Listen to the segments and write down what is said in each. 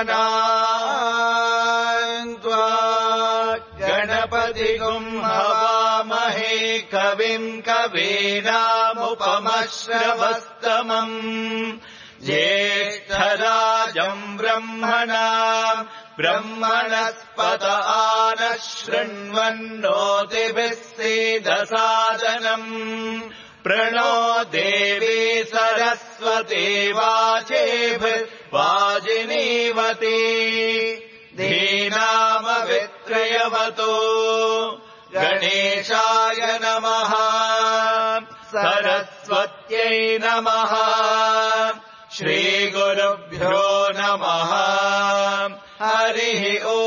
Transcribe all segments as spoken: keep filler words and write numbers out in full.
गणान्त्वा गणपतिगुम् हवामहे कविम् कवीनामुपमश्रवस्तमम् ज्येष्ठराजम् ब्रह्मणाम् ब्रह्मणस्पत आनः शृण्वन्नोतिभिः सीदसादनम् प्रणो देवी सरस्वती वाचेभिः वाजिनीवती धीनामवित्रयवतो गणेशाय नमः सरस्वत्यै नमः श्रीगुरुभ्यो नमः हरिः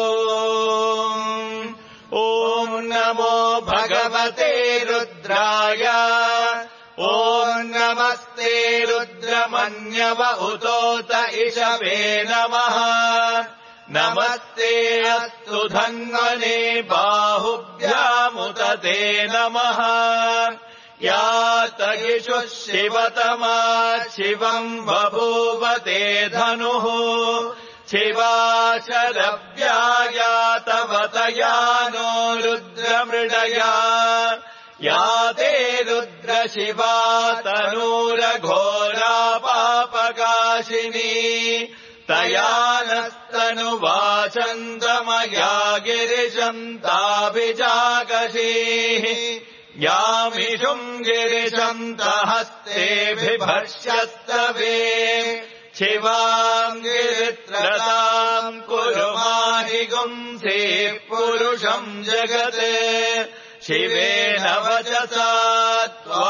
ओम् ॐ नमो भगवते रुद्राय ॐ नमस्ते रुद्रमन्यव उतोत इषवे नमः नमस्ते अस्तु धन्वने बाहुभ्यामुत ते नमः यातगिषुः शिवतमा शिवम् बभूव ते धनुः शिवाशरव्यायातवतया नो रुद्रमृडया या ते रुद्रशिवा तनूरघोरा पापकाशिनी तया नस्तनुवाचन्दमया गिरिशन्ताभिजागशीः यामिषुम् गिरिशन्तहस्तेऽभिभर्ष्यस्तवे शिवाम् गिरित्रताम् कुरु माहि गुंसे पुरुषम् जगत् शिवेन वचसा त्वा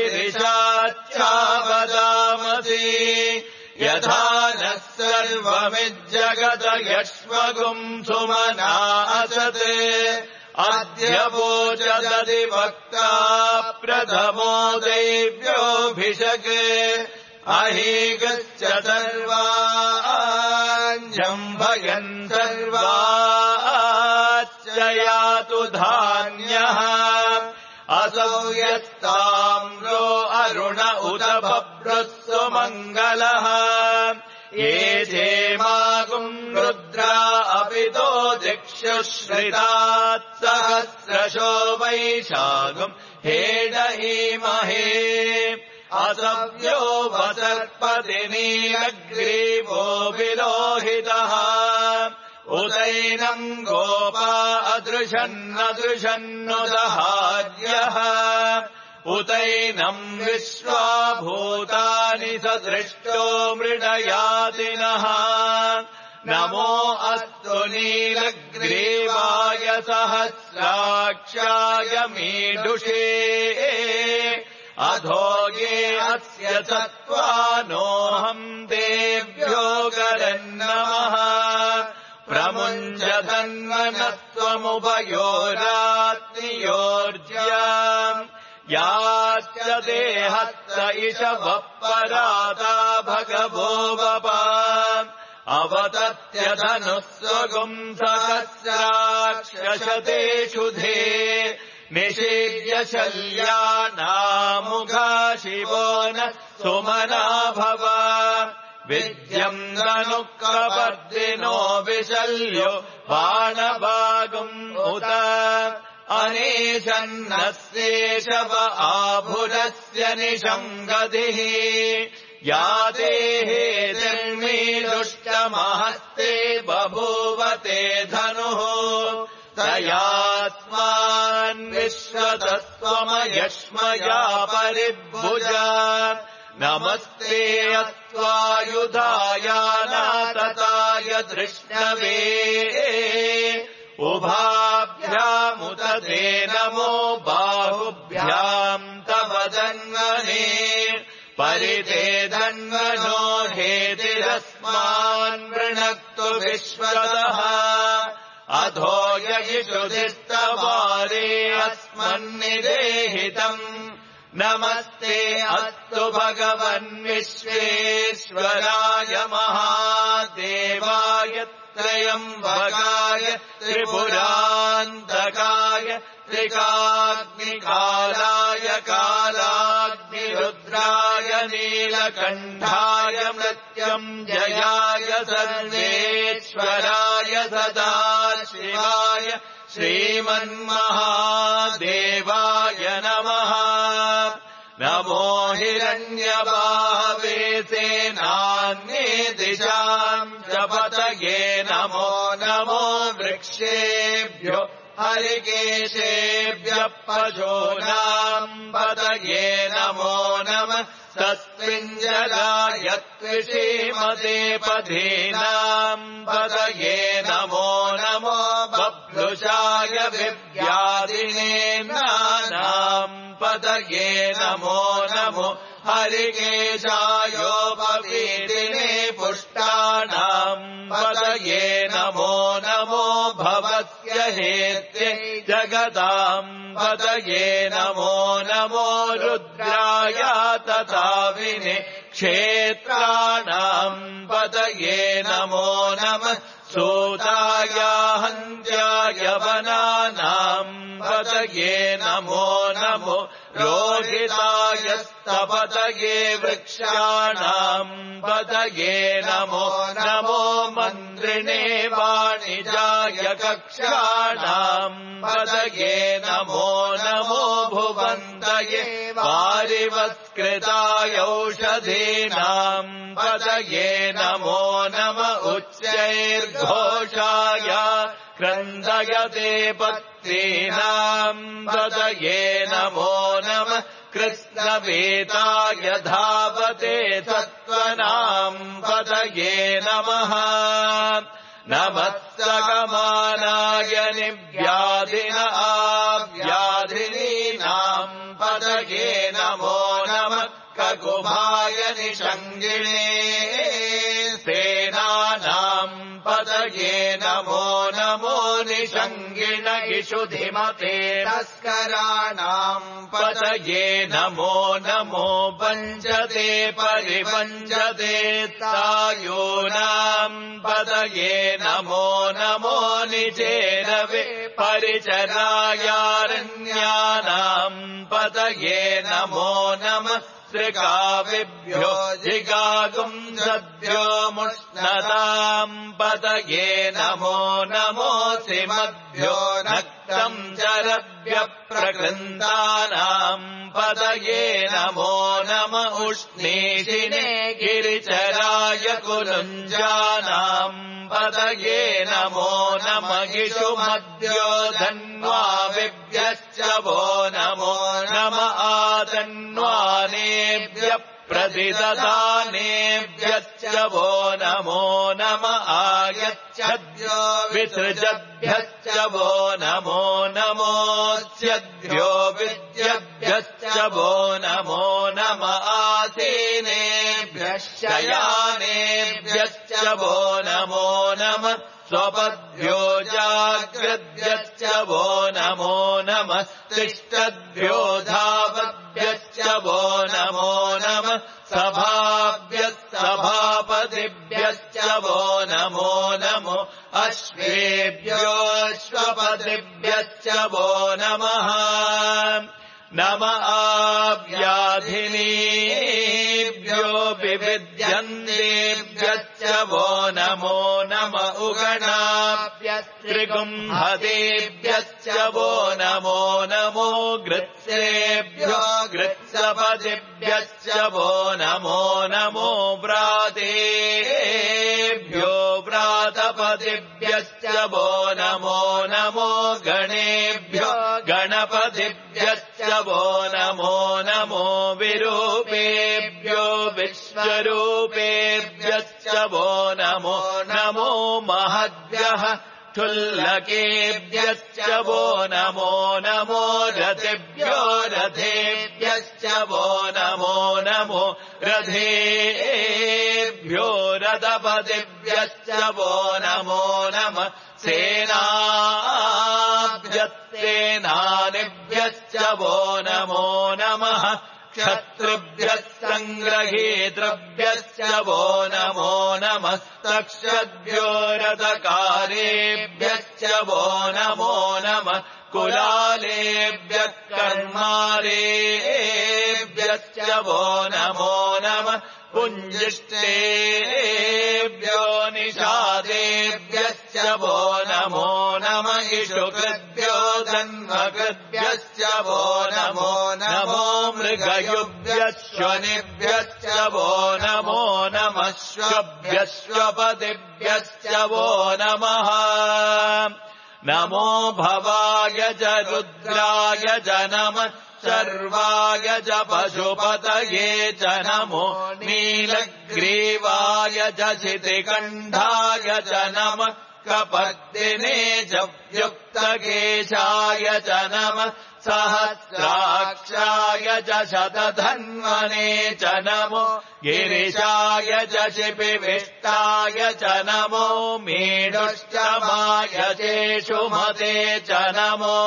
गिरिशाच्चावदामसि यथा नः सर्वमिज्जगत यक्ष्मगुम् सुमना असत् अद्य वोचदधिवक्ता प्रथमो दैव्योऽभिषक् अहीगश्च सर्वाञ्जम्भयन् सर्वाच्च यातु धान्यः असौ यस्ताम्रो अरुण उत बभ्रुः सुमङ्गलः ये जेमागुम् रुद्रा अपितो दिक्षुश्रितात् सहस्रशो वैशागुम् हेडहीमहे असव्यो वसर्पति नीलग्रीवो विलोहितः उदैनम् गोपा अदृशन्नदृशन्नुदहार्यः उदैनम् विश्वा भूतानि सदृष्टो मृडयातिनः नमो अस्तु नीलग्रीवाय सहस्राक्षाय मीडुषे अधो ये अस्य सत्त्वानोऽहम् देव्यो गरन्नमः प्रमुञ्चधन्वनत्वमुभयोरात्रियोर्ज्याम् याश्च देहस्त इषवः पराता भगवो वपा अवतत्यधनुः स्वगुम् सहस्राक्षशतेषु धे निषेव्य शल्यानामुघा शिवो न सुमना भव विद्यम् ननुक्रवर्दिनो विशल्यो बाणभागुम् उत अनेशन्नस्येषव आभुरस्य निषङ्गतिः या देहे निर्मीदुष्टमहस्ते बभूवते धनुः तयास्मान् विश्वतस्त्वमयश्मया परिभुजा नमस्ते अत्वायुधाय नातताय धृष्णवे उभाभ्यामुत ते नमो बाहुभ्याम् तव धन्वने परिते धन्वनो हेतिरस्मान् वृणक्तु विश्वतः अधो ययिषुधिस्तवारे अस्मन्निदेहितम् नमस्ते अस्तु भगवन् विश्वेश्वराय महादेवाय त्रयम्बकाय त्रिपुरान्तकाय त्रिकाग्निकालाय कालाग्निरुद्राय नीलकण्ठाय मृत्युञ्जयाय सर्वेश्वराय सदाशिवाय श्रीमन्महादेवाय नमः। नमो हिरण्यबाहवे सेनान्ये दिशाम् च पतये नमो नमो वृक्षेभ्यो हरिकेशेभ्यः पशूनाम् पतये नमो नमः। तस्मिञ्जलाय त्विषीमते पथीनाम् पतये नमो नमो बभ्रुषाय विव्याधिने नानाम् पतये नमो नमो हरिकेशायोपवीतिने पुष्टानाम् पतये नमो नमो भवस्य हेत्यै जगताम् पतये नमो नमो रुद्राय तथाविने क्षेत्राणाम् पतये नमो नमः। सूताय हन्त्याय वनानाम् पतये नमो नमो रोहिताय स्तपतये वृक्षाणाम् पतये नमो नमो मन्त्रिणे वाणिजाय कक्षाणाम् पतये नमो नमो भुवन्तये वारिवत्कृताय औषधीनाम् पतये नमो नम उच्चैर्घोषाय क्रन्दयते पत्नीनाम् पतये नमो नमः। कृष्णवेताय धावते सत्त्वनाम् पतये नमः। नमस्तकमानाय निव्याधिन आव्याधिनीनाम् पतये नमो नमः। ककुभाय निषङ्गिणे सेनानाम् पतये नमो नमो निषङ्गिण इषुधिमते तस्कराणाम् पतये नमो नमो पञ्चते परिपञ्चते तायूनाम् पतये नमो नमो निचेरवे परिचरायारण्यानाम् पतये नमो नमः। त्रिकाविभ्यो जिगागुम् सद्यो मुष्णताम् पतये नमो नमोऽसि मद्भ्यो नक्तम् चरभ्यः प्रकृन्तानाम् पतये नमो नम उष्णीषिणे गिरिचराय कुलुञ्जानाम् पतये नमो नम इषुमद्यो धन्वाविभ्यश्च वो नमो नम आधन्वानेभ्यः प्रतिददानेभ्यश्च वो नमो नम आयच्छद्भ्यो विसृजद्भ्यश्च वो नमो नमोऽस्यद्भ्यो विद्यभ्यश्च वो नमो नम आसीनेभ्यः शयानेभ्यश्च वो नमो नम स्वपद्भ्यो जाग्रद्भ्यश्च वो नमो नमः। तिष्ठद्भ्यो धावद्भ्यश्च वो नमो नमः। सभाभ्यः सभापतिभ्यश्च वो नमो नमो अश्वेभ्योऽश्वपतिभ्यश्च वो नमः। नम आव्याधिनीभ्यो विविध्यन्तेभ्यश्च वो नमो नम उगणाभ्यस्त्रिगुम्हतेभ्यश्च वो नमो नमो गृत्सेभ्यो गृत्सपतिभ्यश्च वो नमो नमो व्रातेभ्यो व्रातपतिभ्यश्च वो नमो नमो गणेभ्यो गणपतिभ्यश्च वो नमो नमो विरूपेभ्यो विश्वरूपेभ्यश्च वो नमो नमो महद्भ्यः क्षुल्लकेभ्यश्च वो नमो नमो रथेभ्यो रथेभ्यश्च वो नमो नमो रथेभ्यो रथपतिभ्यश्च वो नमो नमः। सेनाभ्यस्तेनानिभ्यश्च वो नमो नमः। क्षत्रिभ्यः सङ्ग्रहेतृभ्यश्च वो नमो नमः। तक्षद्भ्यो रथकारेभ्यश्च वो नमो नमः। कुलालेभ्यः कर्मारेभ्यश्च वो नमो नमः पुञ्जिष्टेभ्यो निषादेभ्यश्च वो नमो नमः इषुकृभ्यो जन्मकृभ्यश्च वो नमो नमो मृगयुभ्यश्वनिभ्यश्च वो नमो नमः श्वभ्यश्वपदिभ्यश्च वो नमः नमो भवाय च रुद्राय च नमः सर्वाय च पशुपतये च नमो नीलग्रीवाय च शितिकण्ठाय च नमः कपर्दिने च युक्तकेशाय च नमः सहस्राक्षाय च शतधन्वने च नमो गिरिशाय च शिपिविष्टाय च नमो मेढुश्चमाय चेषुमते च नमो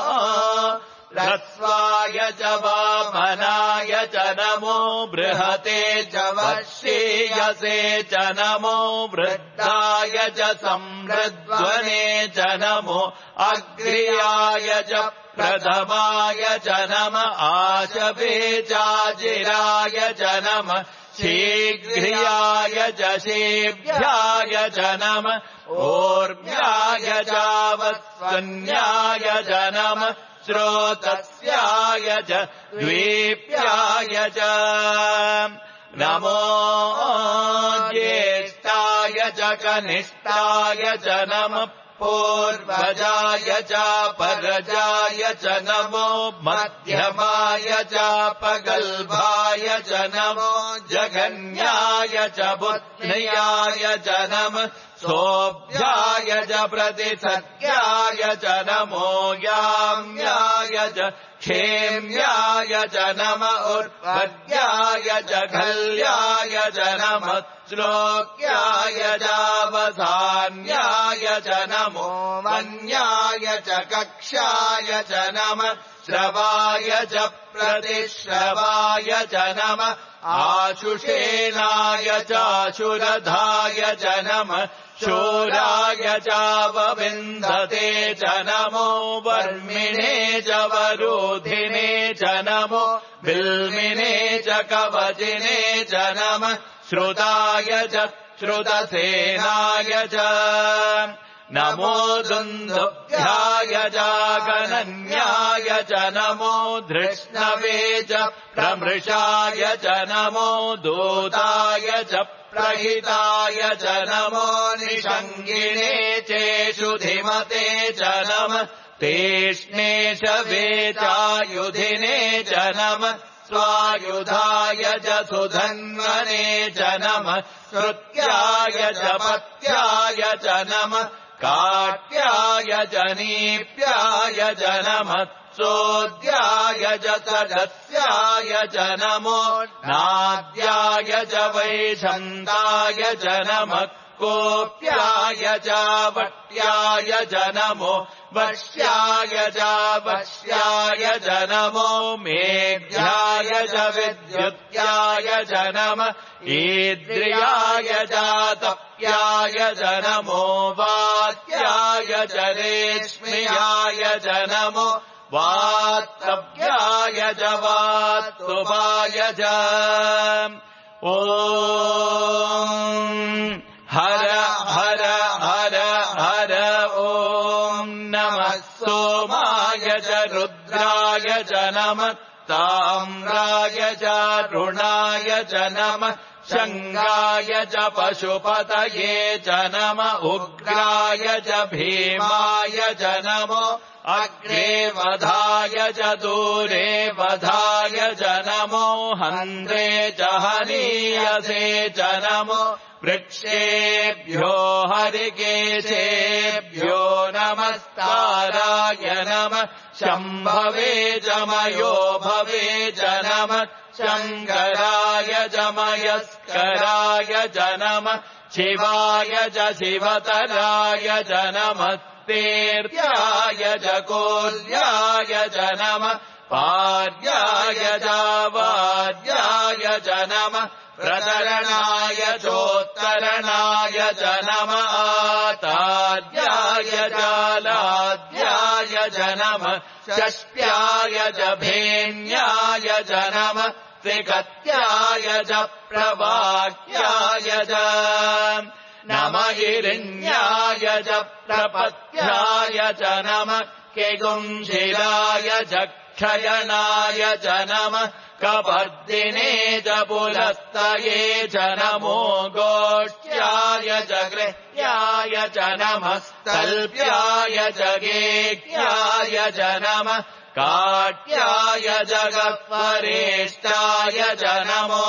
ह्रस्वाय च वामनाय च नमो बृहते च वश्येयसे च नमो वृद्धाय च संवृध्वने च नमो अग्र्याय च प्रथमाय च नमः आशवे चाजिराय च नमः शीघ्र्याय च शेभ्याय च नमः ऊर्ध्याय चावत्सन्याय च नमः श्रोतस्याय च द्वीप्याय च नमो ज्येष्ठाय च कनिष्ठाय च नमः पूर्वजाय च परजाय च नमो मध्यमाय च पगल्भाय च नमो जगन्याय च बुद्ध्याय च नमः सोऽभ्याय च प्रतिसत्याय च नमो याम्याय च क्षेम्याय च नमः उर्वद्याय च खल्याय च नमः श्लोक्याय चावसान्याय च नमो वन्याय च कक्षाय च नमः श्रवाय च प्रतिश्रवाय च नमः आशुषेणाय चाशुरधाय च नमः शूराय चावविन्दते च नमो वर्मिणे च वरोधिने च नमो बिल्मिने च कवचिने च नमः श्रुताय च श्रुतसेनाय च नमो दुन्दुभ्याय च गणन्याय च नमो धृष्णवे च प्रमृषाय च नमो दूताय च प्रहिताय च नमो निषङ्गिणे चेषु धिमते च नमः तेष्णे शवे चायुधिने च नमः स्वायुधाय च सुधन्वने च नमः श्रुत्याय च पत्याय च नमः काट्याय च नीप्याय च नमः सोद्याय च सदस्याय च नमो नाद्याय च वैशन्ताय च नमः कोप्याय च वट्याय च नमो वश्याय च वश्याय च नमो मेघ्याय च विद्युत्याय च नमः ईद्रियाय च तप्याय च नमो वात्याय च रेश्म्याय च नमो वात्तव्याय च वात्तुवाय च ॐ हर हर हर हर ॐ नमः सोमाय च रुद्राय च नमः ताम्राय च ऋणाय च नमः शङ्गाय च पशुपतये च नमः उग्राय च भीमाय च नमो अग्रे वधाय च दूरे वधाय च नमो हन्त्रे च हनीयसे च नमो वृक्षेभ्यो हरिकेशेभ्यो नमस्काराय नमः शम्भवे च मयो भवे च नमः शङ्कराय च मयस्कराय च नमः शिवाय च शिवतराय च नमः तीर्थ्याय च कोल्याय च नमः पार्याय च वाद्याय च नमः प्रतरणाय चोत्तरणाय च नमः आताद्याय च लाद्याय च नमः षष्ट्याय च भेन्याय च नमः त्रिकत्याय च प्रवाक्याय च नमः हिरण्याय च प्रपत्याय च नमः केगुंशिराय च क्षयनाय च नमः कपर्दिने च पुलस्तये च नमो गोष्ठ्याय च गृह्याय च नमः स्तल्प्याय च गेह्याय च नमः काट्याय जगत्परेष्टाय च नमो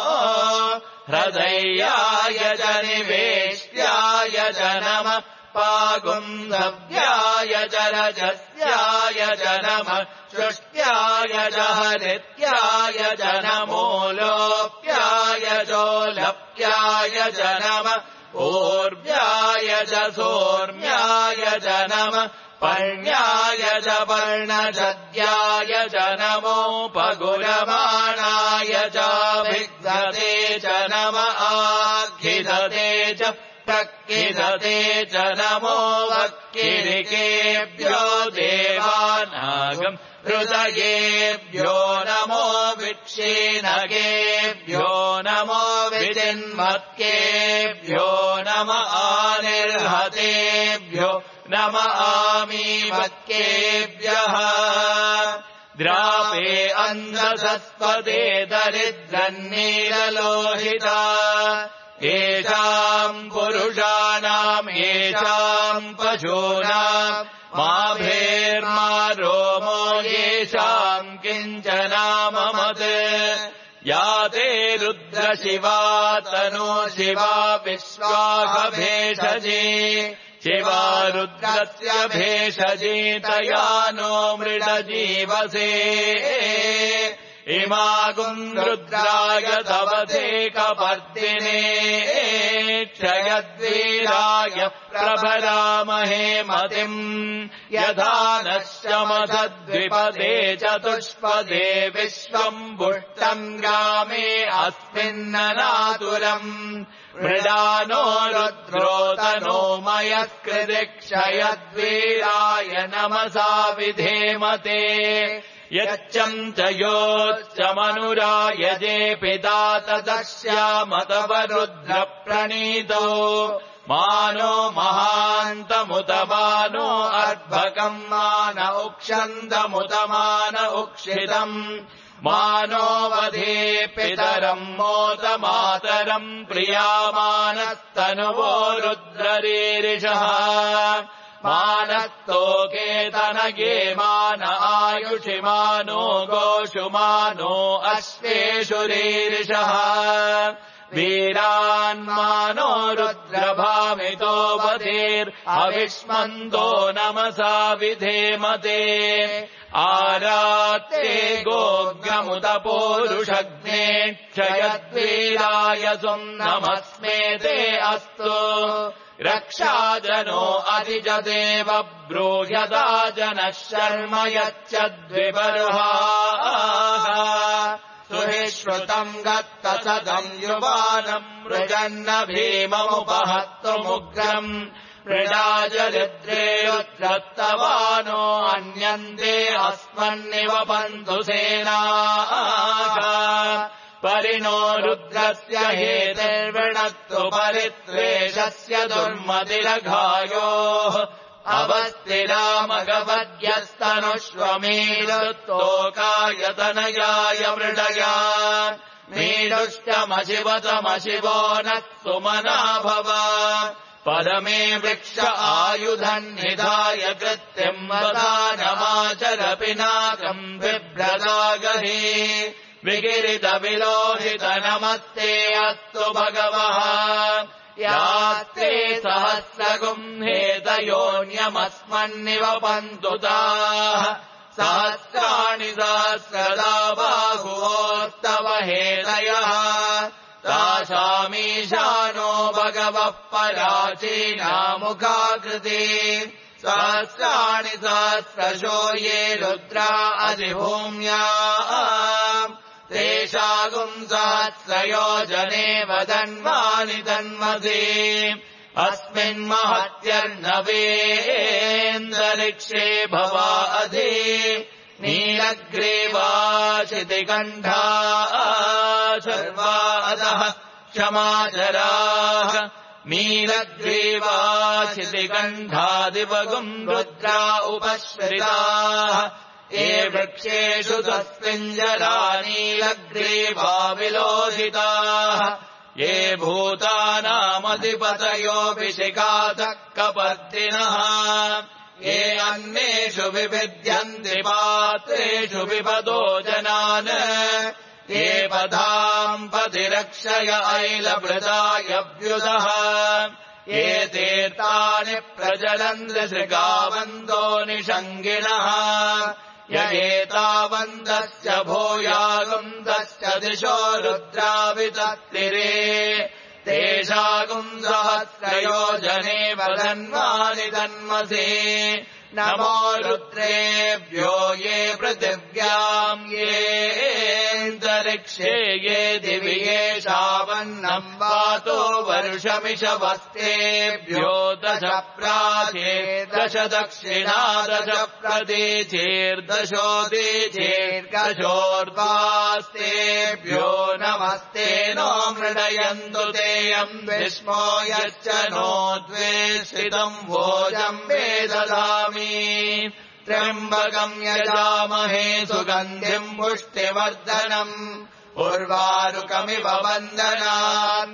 हृदयाय च निवेष्ट्याय च नमः पागुन्धव्याय च रजस्याय च नमः सृष्ट्याय च हरित्याय च नमो लोप्याय चोलप्याय च नमः ऊर्व्याय च सोर्म्याय च नमः पर्ण्याय च पर्णजद्याय च नमोपगुरमाणाय चाभिद्धते च नमः आखिधते च प्रक्खिधते च नमो वक्किरिकेभ्यो देवानागम् हृदयेभ्यो नमो विक्षीणकेभ्यो नमो विचिन्मत्केभ्यो नम आनिर्हतेभ्यो नम आमीमत्केभ्यः द्रापे अन्धसस्पदे दरिद्रन्नीललोहिता येषाम् पुरुषाणाम् येषाम् पशूनाम् माभेर्मा रोमो येषाम् किञ्चनाममत् या ते रुद्रशिवा तनो शिवा विश्वासभेषजे शिवा रुद्रस्य भेषजे तया नो मृडजीवसे इमागुम् रुद्राय तव ते कपर्दिने क्षयद्वीराय प्रभरामहे मतिम् यथा नश्यमथद्विपदे चतुष्पदे विश्वम् पुष्टम् ग्रामे अस्मिन्ननातुरम् मृडानो रुद्रोतनो मयः क्षयद्वीराय नमसा विधेमते यच्चम् च योच्च मनुरायजे पिता तदस्यामतव रुद्रप्रणीतो मानो महान्तमुत मानो अर्भकम् मान उक्षन्तमुत मान उक्षितम् मानो वधे पितरम् मोत मातरम् प्रियामानस्तनुवो रुद्ररीरिषः मानस्तोकेतनगे मान आयुषि मानो गोषु मानो अश्वेषु रीरिषः वीरान्मानो रुद्रभामितो वधेर्हविष्मन्तो नमसा विधेमते आरात्ते गोग्रमुत पोरुषग्ने क्षयद्वीराय सुम्नमस्मेते अस्तु रक्षाजनो अधिजदेव ब्रूह्यता जनः शर्म यच्चद्विबर्हाः सुहिश्रुतम् गत्तसदम् युवानम् मृजन्न भीममुपहत्तुमुग्रम् मृडाजरिद्रेयुत्रत्तवानो अन्यन्ते अस्मन्निव पन्तु सेनाः परिणो रुद्रस्य हेतिर्वृणक्तु परित्वेषस्य दुर्मतिरघायोः अवस्तिरामगवद्यस्तनुष्वमीरुत्तोकायतनयाय मृडया मीडुष्टमशिवतमशिवो नः सुमना भव पदमे वृक्ष आयुधम् निधाय कृत्यम् वदानमाचर पिनाकम् बिभ्रदागहि विगिरित विलोहित नमस्ते अस्तु भगवः यास्ते सहस्रगुम्हेतयोन्यमस्मन्निव पन्तु ताः सहस्राणि सहस्रदा बाहुवोस्तव हेतयः तासामीशानो भगवः पराचीनामुखाकृति सहस्राणि सहस्रशो ये रुद्रा अधिभूम्या तेषागुम् सहस्रयोजने वदन्वानि तन्मसि अस्मिन्महत्यर्नवेन्दरिक्षे भवा अधि नीलग्रीवाशितिकण्ठा सर्वादः क्षमाचराः नीलग्रीवाशितिकण्ठादिवगुम् रुद्रा उपश्रिताः ये वृक्षेषु तस्मिञ्जरा नीलग्रीवा विलोहिताः ये भूतानामधिपतयोऽपि शिखातः कपर्दिनः ये अन्नेषु विविध्यन्ति पात्रेषु विपदो जनान् ये पदाम् पतिरक्षय ऐलभृतायव्युधः ये तीर्थानि प्रचलन्ति श्रृगावन्तो निषङ्गिणः य एतावन्तस्य भूयागुन्दस्य दिशो रुद्रावितत्तिरे तेषागुम् सहस्रयोजने वदन्वानि तन्मसे नमो रुद्रेभ्यो ये पृथिव्याम् येऽन्तरिक्षे ये दिवि येषावन्नम् वातो वर्षमिषवस्तेभ्यो दश प्राचे दश दक्षिणा दश प्रतीचेर्दशोदीचेर्दशोर्वास्तेभ्यो नमस्ते नो मृडयन्तु तेऽयम् विस्मो यच्च नो द्वेषितम् भोजम् वेदधामि त्र्यम्बकम् यजामहे सुगन्धिम् पुष्टिवर्धनम् उर्वारुकमिव वन्दनान्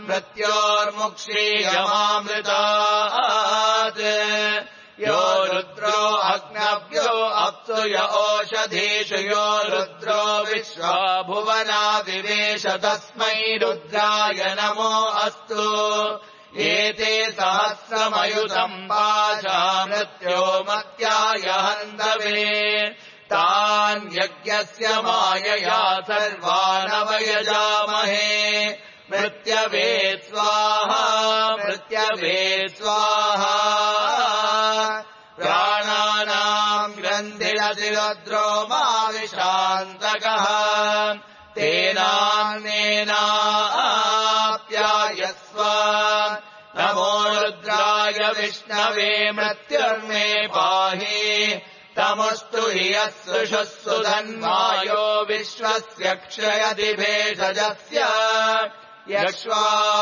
मृत्योर्मुक्षीयमामृतात् यो रुद्रो अग्नव्यो अप्सु य ओषधीषु यो रुद्रो विश्वा भुवना विवेश तस्मै रुद्राय नमो अस्तु एते सहस्रमयुतम् पाशा मृत्यो मत्याय हन्तवे तान् यज्ञस्य मायया सर्वानवयजामहे मृत्यवे स्वाहा मृत्यवे स्वाहा प्राणानाम् ग्रन्थिरतिरुद्रो माविशान्तकः तेनान्नेनाप्यायस्व नमो रुद्राय विष्णवे मृत्युर्मे पाहि तमुस्तु हि यस्सुषः सुधन्वायो विश्वस्य क्षयति भेषजस्य यक्ष्वा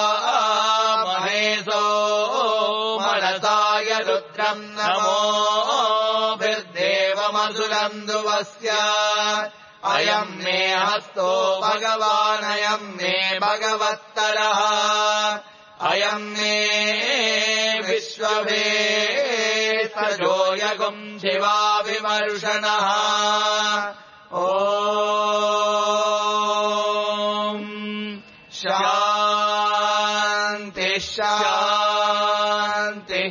महेशो मनसाय रुद्रम् नमोभिर्देवमधुरन्दुवस्य अयम् मे हस्तो भगवानयम् मे भगवत्तरः अयम् मे विश्वभे सजोयगुम् शिवाभिमर्शनः ॐ शान्ति शान्ति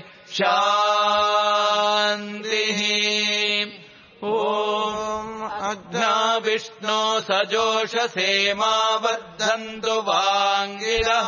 शान्तिः ॐ अग्ना विष्णो सजोषसे मा वर्धन्तु वाङ्गिरः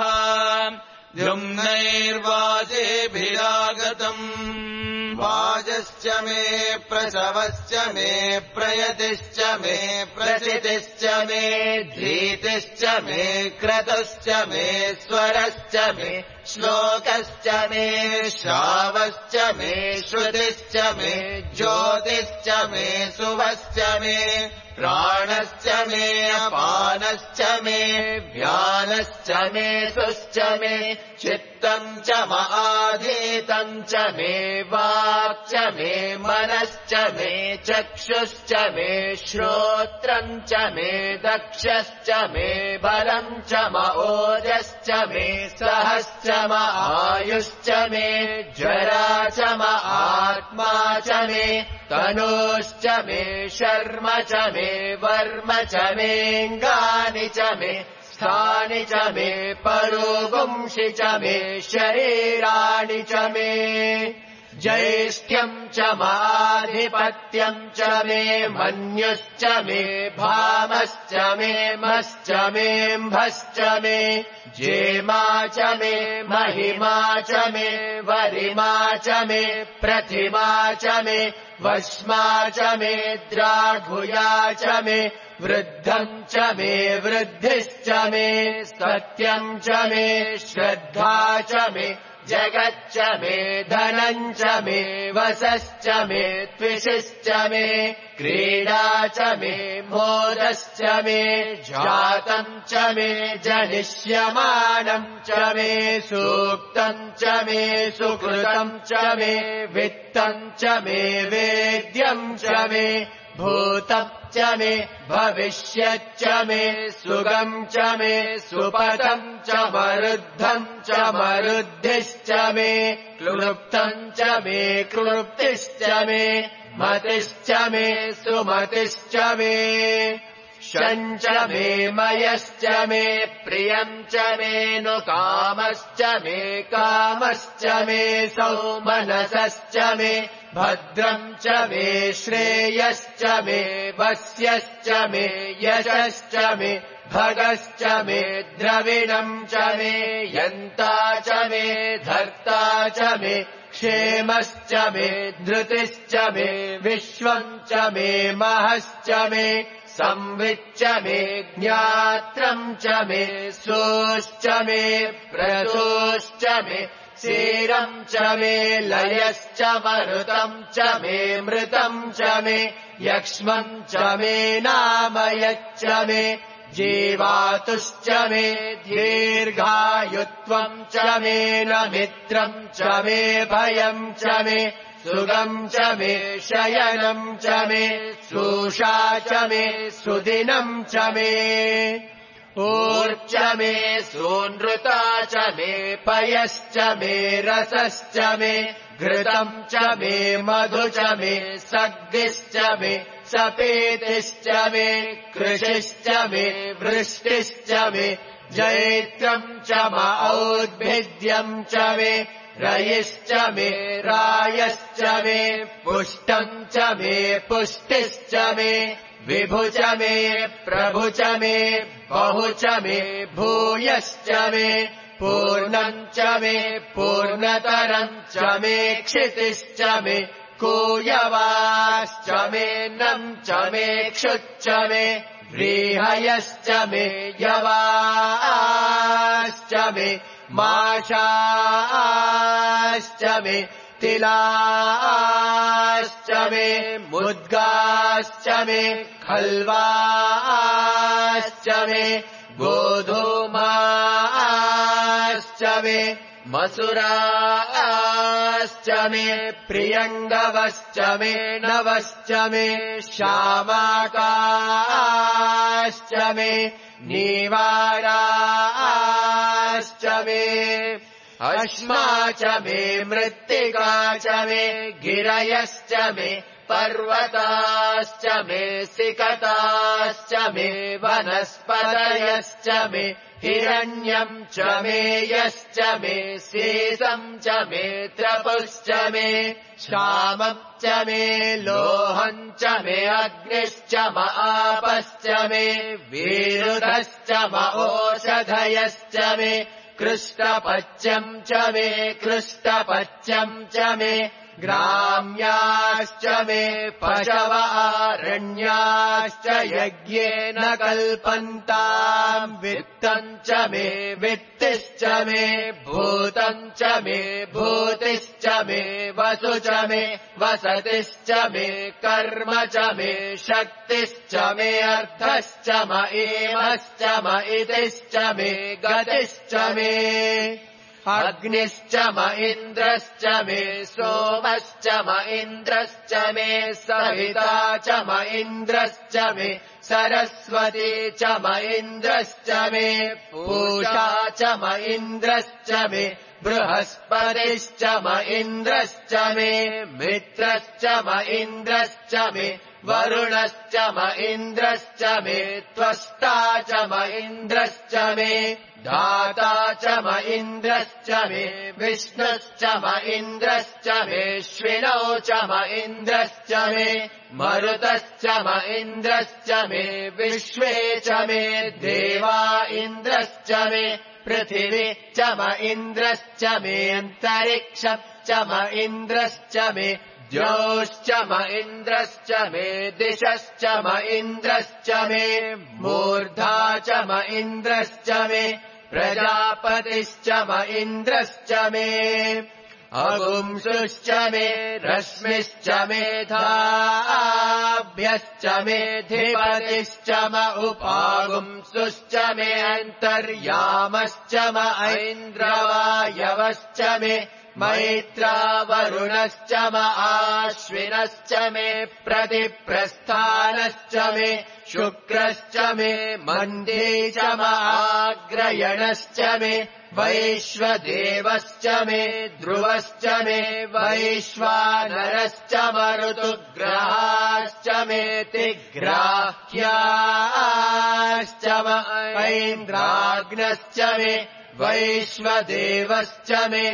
द्युम्नैर्वाजेभिरागतम् वाजश्च मे प्रसवश्च मे प्रयतिश्च मे प्रचितिश्च मे धीतिश्च मे क्रतुश्च मे स्वरश्च मे श्लोकश्च मे श्रावश्च मे श्रुतिश्च मे ज्योतिश्च मे सुवश्च मे प्राणश्च मे अपानश्च मे व्यानश्च मे सुश्च मे चित्तम् च महाधीतम् च मे वाक् च मे मनश्च मे चक्षुश्च मे श्रोत्रम् च मे दक्षश्च मे बलम् च मओजश्च मे सहश्च म आयुश्च मे जरा च म आत्मा च मे तनूश्च मे शर्म च मे वर्म च मेऽङ्गानि च मे स्थानि च मे परोगुंषि च मे शरीराणि च मे ज्येष्ठ्यम् च माधिपत्यम् च मे मन्युश्च मे भामश्च मे मश्च मेऽम्भश्च मे जेमा च मे महिमा च मे वरिमा च मे प्रतिमा च मे वश्मा च मे द्राघुया च मे वृद्धम् च मे वृद्धिश्च मे सत्यम् च मे श्रद्धा च मे जगच्च मे धनम् च मे वसश्च मे त्विषिश्च मे क्रीडा च मे मोदश्च मे जातम् च मे जनिष्यमानम् च मे सूक्तम् च मे सुकृतम् च मे वित्तम् च मे वेद्यम् च मे भूतम् च मे भविष्यच्च मे सुगम् च मे सुपथम् च मरुद्धम् च मरुद्धिश्च मे क्लृप्तम् च मे क्लृप्तिश्च मे मतिश्च मे सुमतिश्च मे शञ्च मे मयश्च मे प्रियम् च मे नु कामश्च मे कामश्च मे सौमनसश्च मे भद्रम् च मे श्रेयश्च मे वस्यश्च मे यशश्च मे भगश्च मे द्रविणम् च मे यन्ता च मे धर्ता च मे क्षेमश्च मे धृतिश्च मे विश्वम् च मे महश्च मे संविच्च मे ज्ञात्रम् च मे सोश्च मे प्रसोश्च मे क्षीरम् च मे लयश्च मरुतम् च मे मृतम् च मे यक्ष्मम् च मे नामयच्च मे जीवातुश्च मे दीर्घायुत्वम् च मे न मित्रम् च मे भयम् च मे सुगम् च मे शयनम् च मे सूषा च मे सुदिनम् च मे ऊर्च मे सूनृता च मे पयश्च मे रसश्च मे घृतम् च मे मधु च मे सग्गिश्च मे सपेतिश्च मे कृषिश्च मे वृष्टिश्च मे जैत्रम् च म औद्भिद्यम् च मे रयिश्च मे रायश्च मे पुष्टम् च मे पुष्टिश्च मे विभु च मे प्रभु च मे बहु च मे भूयश्च मे पूर्णम् च मे पूर्णतरम् च मे क्षितिश्च मे कूयवाश्च मे नम् च मे क्षुच्च मे व्रीहयश्च मे यवाश्च मे माशाश्च मे तिलाश्च मे मुद्गाश्च मे खल्वाश्च मे गोधूमाश्च मे मसुराश्च मे प्रियङ्गवश्च मे नवश्च मे श्यामाकाश्च मे नीवाराश्च मे अश्मा च मे मृत्तिका च मे गिरयश्च मे पर्वताश्च मे सिकताश्च मे वनस्पतयश्च मे हिरण्यम् च मे यश्च मे शेषम् च मे त्रपुश्च मे श्यामम् च मे लोहम् च मे अग्निश्च म आपश्च मे विरुधश्च म ओषधयश्च मे कृष्णपच्यम् च मे कृष्णपच्यम् च मे ग्राम्याश्च मे पशव आरण्याश्च यज्ञेन कल्पन्ताम् वित्तम् च मे वित्तिश्च मे भूतम् च मे भूतिश्च मे वसु च मे वसतिश्च मे कर्म च मे शक्तिश्च मे अर्थश्च म एमश्च म इतिश्च मे गतिश्च मे अग्निश्च म इन्द्रश्च मे सोमश्च म इन्द्रश्च मे सविता च म इन्द्रश्च मे सरस्वती च म इन्द्रश्च मे पूषा च म इन्द्रश्च मे बृहस्पतिश्च म इन्द्रश्च मे मित्रश्च म इन्द्रश्च मे वरुणश्च म इन्द्रश्च मे त्वष्टा च म इन्द्रश्च मे दाता च म इन्द्रश्च मे विष्णुश्च म इन्द्रश्च मेऽश्विनौ च म इन्द्रश्च मे मरुतश्च म इन्द्रश्च मे विश्वे च मे देवा इन्द्रश्च मे पृथिवी च म इन्द्रश्च मे अन्तरिक्षम् च म इन्द्रश्च मे द्यौश्च म इन्द्रश्च मे दिशश्च म इन्द्रश्च मे मूर्धा च म इन्द्रश्च मे प्रजापतिश्च म इन्द्रश्च मे अगुंसुश्च मे रश्मिश्च मेधाभ्यश्च मेधिपतिश्च म उपागुंसुश्च मे अन्तर्यामश्च म ऐन्द्रवायवश्च मे मैत्रावरुणश्च म आश्विनश्च मे प्रतिप्रस्थानश्च मे शुक्रश्च मे मन्दे च म आग्रयणश्च मे वैश्वदेवश्च मे ध्रुवश्च मे वैश्वानरश्च म ऋतुग्रहाश्च मे तिग्राह्याश्च म ऐन्द्राग्नश्च मे वैश्वदेवश्च मे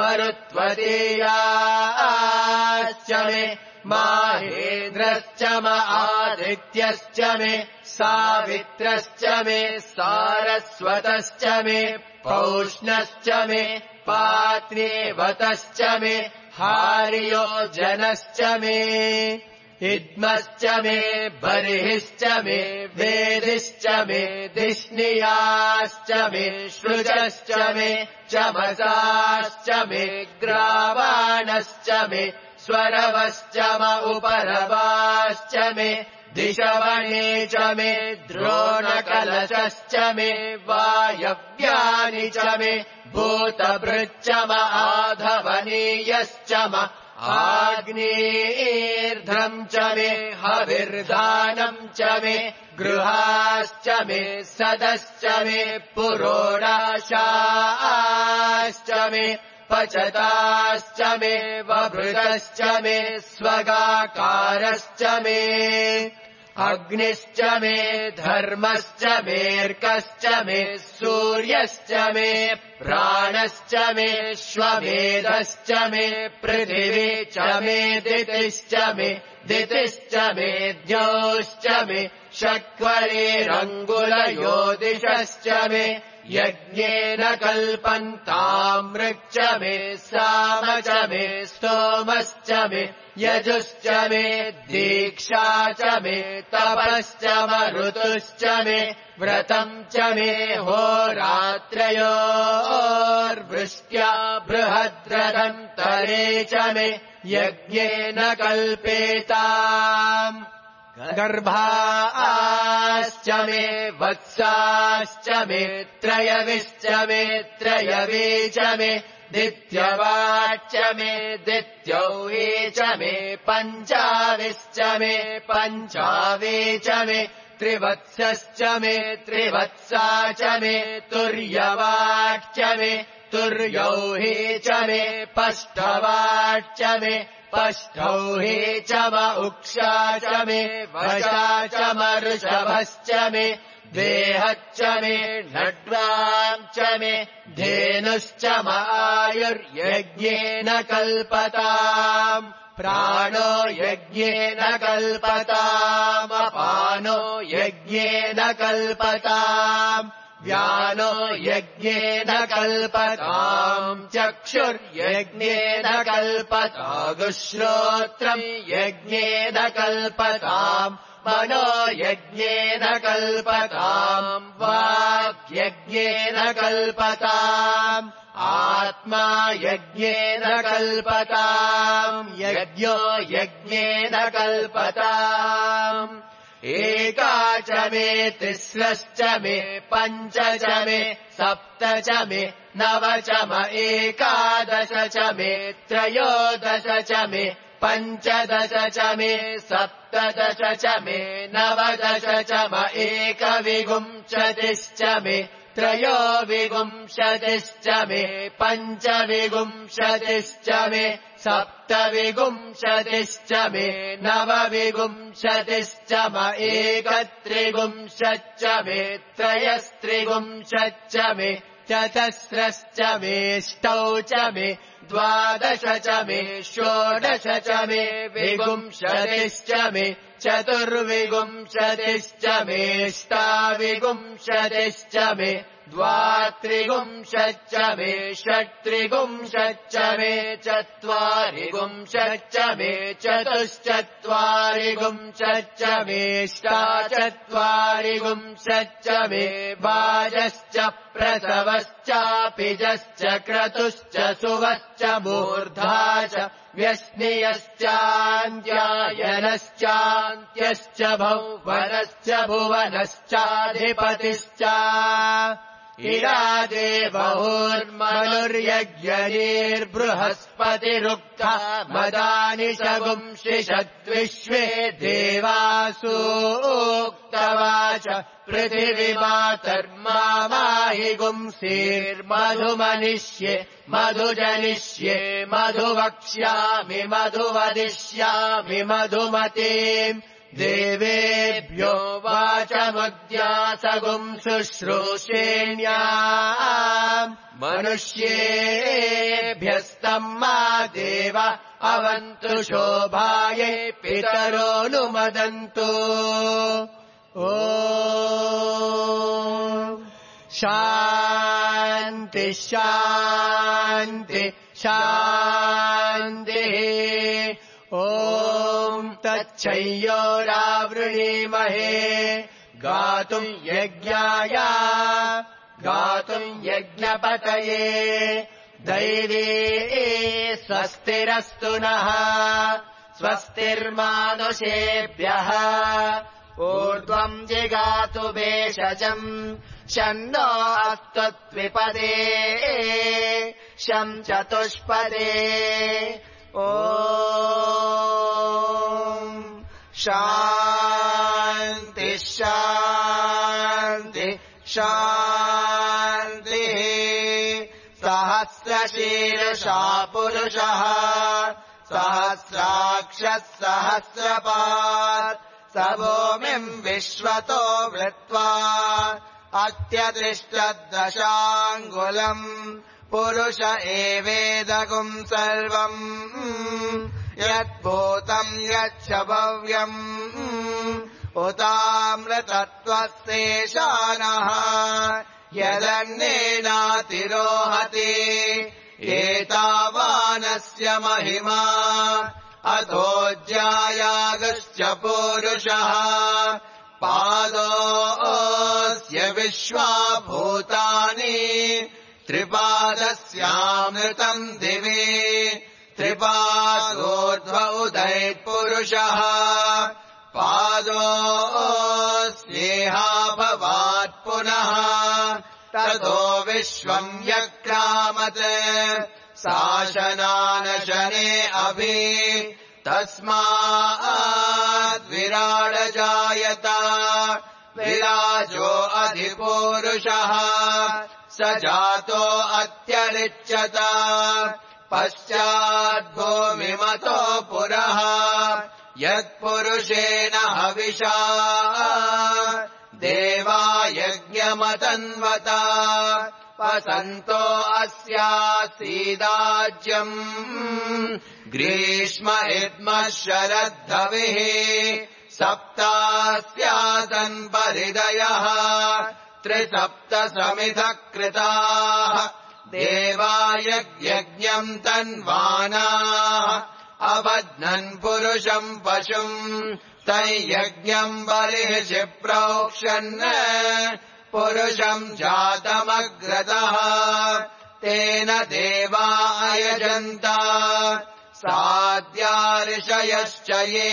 मरुत्वदेयाश्च मे माहेन्द्रश्च म आदित्यश्च मे सावित्रश्च मे सारस्वतश्च मे पौष्णश्च मे पात्रेवतश्च मे हार्योजनश्च मे हिद्मश्च मे बर्हिश्च मे वेदिश्च मे धिष्णियाश्च मे श्रुजश्च मे चमसाश्च मे ग्रावाणश्च मे स्वरवश्च म उपरवाश्च मे दिशवणे च मे द्रोणकलशश्च मे वायव्यानि च मे भूतभृच्च म आधवनीयश्च म आग्नेर्ध्रम् च मे हविर्धानम् च मे गृहाश्च मे सदश्च मे पुरोडाशाश्च मे पचताश्च मे वभृतश्च मे स्वगाकारश्च मे अग्निश्च मे धर्मश्च मेऽर्कश्च मे सूर्यश्च मे प्राणश्च मे श्वमेधश्च मे पृथिवी च मे दितिश्च मे दितिश्च मे द्यौश्च मे शक्वरेरङ्गुलयोदिशश्च मे यज्ञेन कल्पन्तामृक् च मे साम च मे स्तोमश्च मे यजुश्च मे दीक्षा च मे तपश्च म ऋतुश्च मे व्रतम् च मे होरात्रयोर्वृष्ट्या बृहद्रदन्तरे च मे यज्ञेन कल्पेताम् गर्भाश्च मे वत्साश्च मे त्रयविश्च मे त्रयवे च मे दित्यवाच्च मे दित्यौहे च मे पञ्चाविश्च मे पञ्चावे च मे त्रिवत्सश्च मे त्रिवत्सा च मे तुर्यवाच्च मे तुर्यौहे च मे पष्टवाच्च मे पष्टौहे च म उक्षा च मे वशा च म ऋषभश्च मे देहश्च मे षड्वाम् च मे धेनुश्च म आयुर्यज्ञेन कल्पताम् प्राणो यज्ञेन कल्पताम् अपानो यज्ञेन कल्पताम् व्यानो यज्ञेन कल्पताम् चक्षुर्यज्ञेन कल्पतागुश्रोत्रम् यज्ञेन कल्पताम् मनो यज्ञेन कल्पताम् वाक्यज्ञेन कल्पताम् आत्मा यज्ञेन कल्पताम् यज्ञो यज्ञेन कल्पताम् एका च मे तिस्रश्च मे पञ्च च मे सप्त च मे नव च म एकादश च मे त्रयोदश च मे पञ्चदश च मे सप्तदश च मे नवदश च म एकविंशतिश्च मे त्रयोविंशतिश्च मे पञ्चविंशतिश्च मे सप्तविंशतिश्च मे नवविंशतिश्च म एकत्रिंशच्च मे त्रयस्त्रिंशच्च मे चतस्रश्च मेष्टौ च मे द्वादश च मे षोडश च मे विगुंशतिश्च मे चतुर्विगुंशतिश्च मेष्टाविगुंशतिश्च मे द्वात्रिगुंशच्च मे षट्त्रिगुंशच्च मे चत्वारिगुंशच्च मे चतुश्चत्वारिगुंशच्च मेष्टाचत्वारिगुंशच्च मे वाजश्च प्रसवश्चापिजश्च क्रतुश्च सुवश्च मूर्धा च व्यश्नियश्चान्त्यायनश्चान्त्यश्च भुवनश्च भुवनश्चाधिपतिश्च इरादेवहुर्मनुर्यज्ञैर्बृहस्पतिरुक्ता मदानि शगुंशिषद्विश्वे देवासूक्तवाच पृथिवीमातर्माहि गुंसीर्मधुमनिष्ये मधुजनिष्ये मधुवक्ष्यामि मधुवदिष्यामि मधुमतीम् देवेभ्यो वाचमुद्यासगुम् शुश्रूषेण्या मनुष्येभ्यस्तम् मा देव अवन्तु शोभायै पितरोऽनुमदन्तु ओ शान्ति शान्ति शान्तिः ॐ तच्छय्योरावृणीमहे गातुम् यज्ञाय गातुम् यज्ञपतये दैवी स्वस्तिरस्तु नः स्वस्तिर्मानुषेभ्यः ऊर्ध्वम् जिगातु भेषजम् शन्नो अस्तु द्विपदे शं चतुष्पदे ॐ शान्ति शान्ति शान्तिः सहस्रशीर्षा पुरुषः सहस्राक्षः सहस्रपात् स भूमिम् विश्वतो वृत्वा अत्यतिष्ठद्दशाङ्गुलम् पुरुष एवेदगुम् सर्वम् यद्भूतम् यच्च भव्यम् उतामृतत्वस्तेषानः यदन्नेनातिरोहति एतावानस्य महिमा अथोऽज्यायागश्च पूरुषः पादोऽस्य विश्वाभूतानि त्रिपादस्यामृतम् दिवे त्रिपादोर्ध्व उदैत्पुरुषः पादोऽस्येहाभवात् पुनः ततो विश्वम् यक्रामत् शासनानशने अभि तस्माद्विराडजायत विराजो अधिपूरुषः स जातो अत्यरिच्यत पश्चाद्भूमिमतो पुरः यत्पुरुषेण हविषा देवा यज्ञमतन्वत वसन्तो अस्यासीदाज्यम् ग्रीष्म इद्मः शरद्धविः सप्तास्यासन् परिदयः त्रिसप्तसमिधः कृताः देवा यज्ञम् तन्वानाः अबध्नन् पुरुषम् पशुम् तैयज्ञम् बर्हिषि प्रोक्षन् पुरुषम् जातमग्रतः तेन देवा अयजन्त साद्या ऋषयश्च ये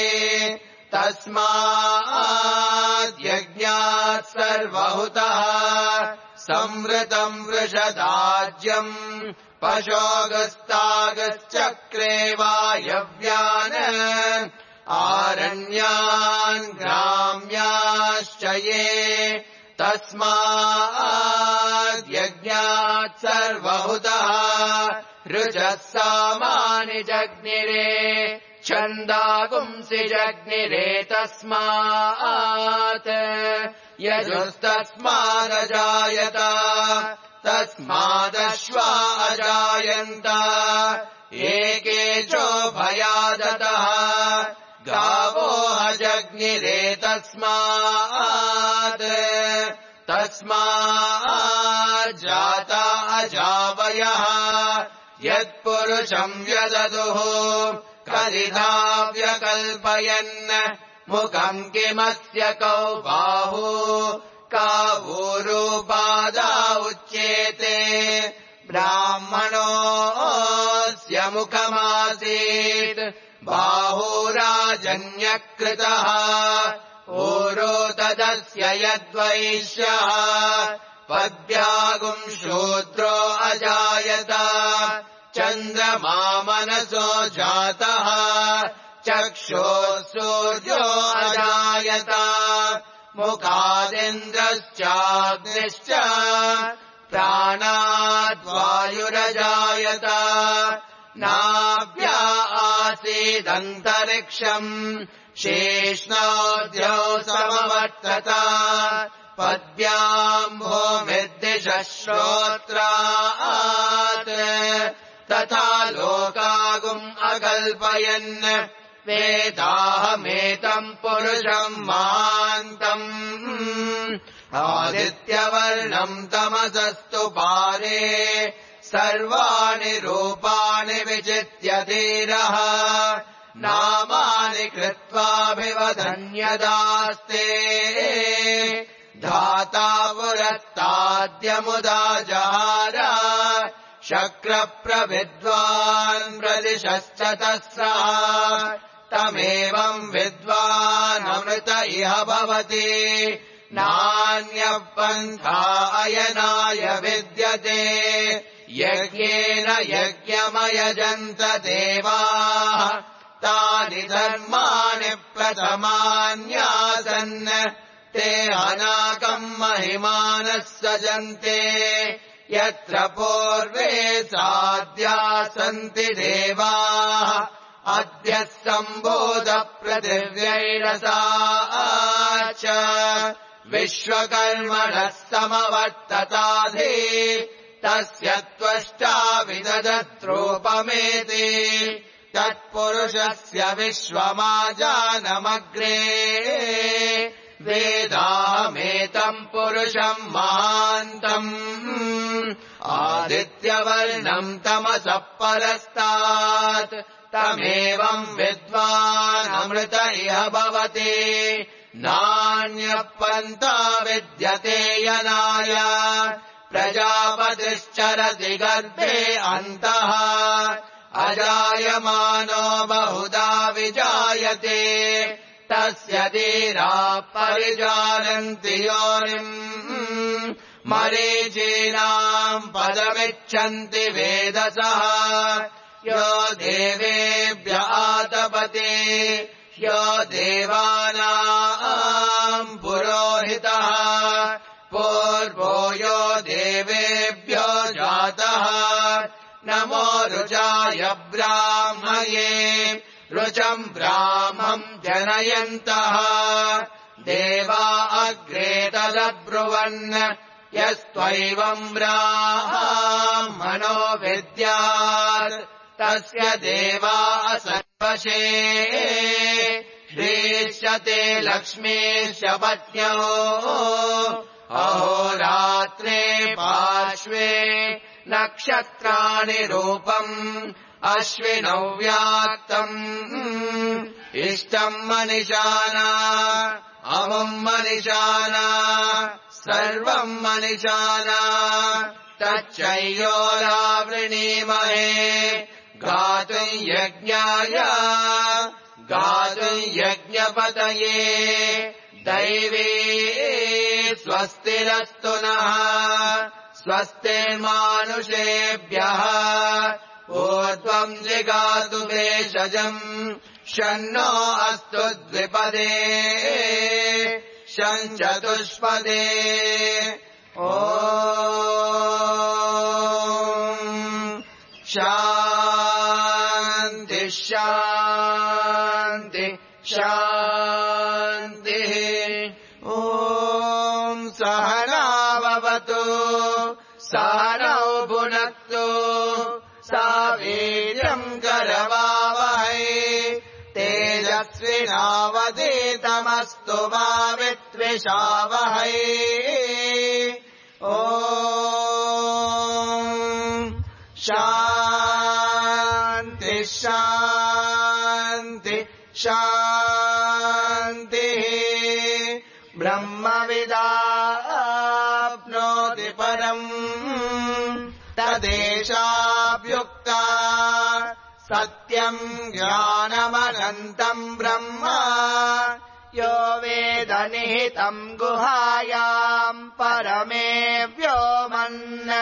तस्माद्यज्ञात् सर्वहुतः संवृतम् वृषदाज्यम् पशोगस्तागश्चक्रे वायव्यान् आरण्यान् ग्राम्याश्च ये तस्माद्यज्ञात् सर्वहुतः ऋचः सामानि जग्निरे छन्दागुंसि जग्निरे तस्मात् यजुस्तस्मादजायत तस्मादश्वा अजायन्त एकेचो भयादतः गावो अजग्निरेतस्मात् तस्माज्जाता अजावयः यत्पुरुषम् व्यददुः कलिधा व्यकल्पयन् मुखम् किमस्य कौ बाहु कावूरूपादा उच्येते ब्राह्मणोऽस्य मुखमासीत् बाहुराजन्यकृतः ऊरो तदस्य यद्वैश्यः पद्भ्यागुम् शूद्रो अजायत चन्द्रमा मनसो जातः चक्षुः सूर्यो अजायत मुखादिन्द्रश्चाग्निश्च प्राणाद्वायुरजायत नाभ्या आसीदन्तरिक्षम् शेष्णाद्यौ समवर्तत पद्भ्याम् भूमिर्दिशः श्रोत्रात् तथा लोकागुम् अकल्पयन् वेदाहमेतम् पुरुषम् महान्तम् आदित्यवर्णम् तमसस्तु पारे सर्वाणि रूपाणि विचित्य धीरः नामानि कृत्वाभिवदन्यदास्ते धाता पुरस्ताद्यमुदा जहार शक्रप्रविद्वान् प्रदिशश्च तस्रः तमेवम् विद्वानमृत इह भवति नान्यः पन्था अयनाय विद्यते यज्ञेन यज्ञमयजन्त देवाः तानि धर्माणि प्रथमान्यासन् ते अनाकम् महिमानः सजन्ते यत्र पूर्वे साध्या सन्ति देवाः अद्य सम्भूत पृथिव्यैरसा च विश्वकर्मणः समवर्तताधि तस्य त्वष्टा विदधत्रूपमेति तत्पुरुषस्य विश्वमाजानमग्रे वेदाहमेतम् पुरुषम् महान्तम् आदित्यवर्णम् तमसः परस्तात् तमेवम् विद्वान् अमृत इह भवति नान्यः पन्था विद्यते यनाय प्रजापतिश्चरति गर्भे अन्तः अजायमानो बहुधा विजायते तस्य धीराः परिजानन्ति योनिम् मरीचीनाम् पदमिच्छन्ति वेदसः यो देवेभ्य आतपते यो देवानाम् पुरोहितः पूर्वो यो देवेभ्यो जातः नमो रुचाय ब्राह्मये रुचम् ब्राह्मम् जनयन्तः देवा अग्रे तदब्रुवन् यस्त्वैवम् ब्राह्मणो विद्यात् तस्य देवा सर्वशे श्रीष्यते लक्ष्मीश्च पत्न्यो अहोरात्रे पार्श्वे नक्षत्राणि रूपम् अश्विनौ व्याक्तम् इष्टम् मनिषाना अमुम् मनिषाना सर्वम् मनिषाना तच्चैयोरावृणीमहे गातुम् यज्ञाय गातुम् यज्ञपतये दैवी स्वस्तिरस्तु नः स्वस्तिर्मानुषेभ्यः ऊर्ध्वम् जिगातु भेषजम् शन्नो अस्तु द्विपदे शञ्चतुष्पदे ॐ शान्ति शान्ति शान्तिः ॐ सहना भवतु सानौ भुनक्तु सावीर्यम् करवावहै तेजस्विनावधीतमस्तु मा विद्विषावहै ॐ शान्ति शान्ति शान्तिः ब्रह्मविदाप्नोति परम् तदेशाभ्युक्ता सत्यम् ज्ञानमनन्तम् ब्रह्म यो वेद निहितम् गुहायाम् परमे व्योमन्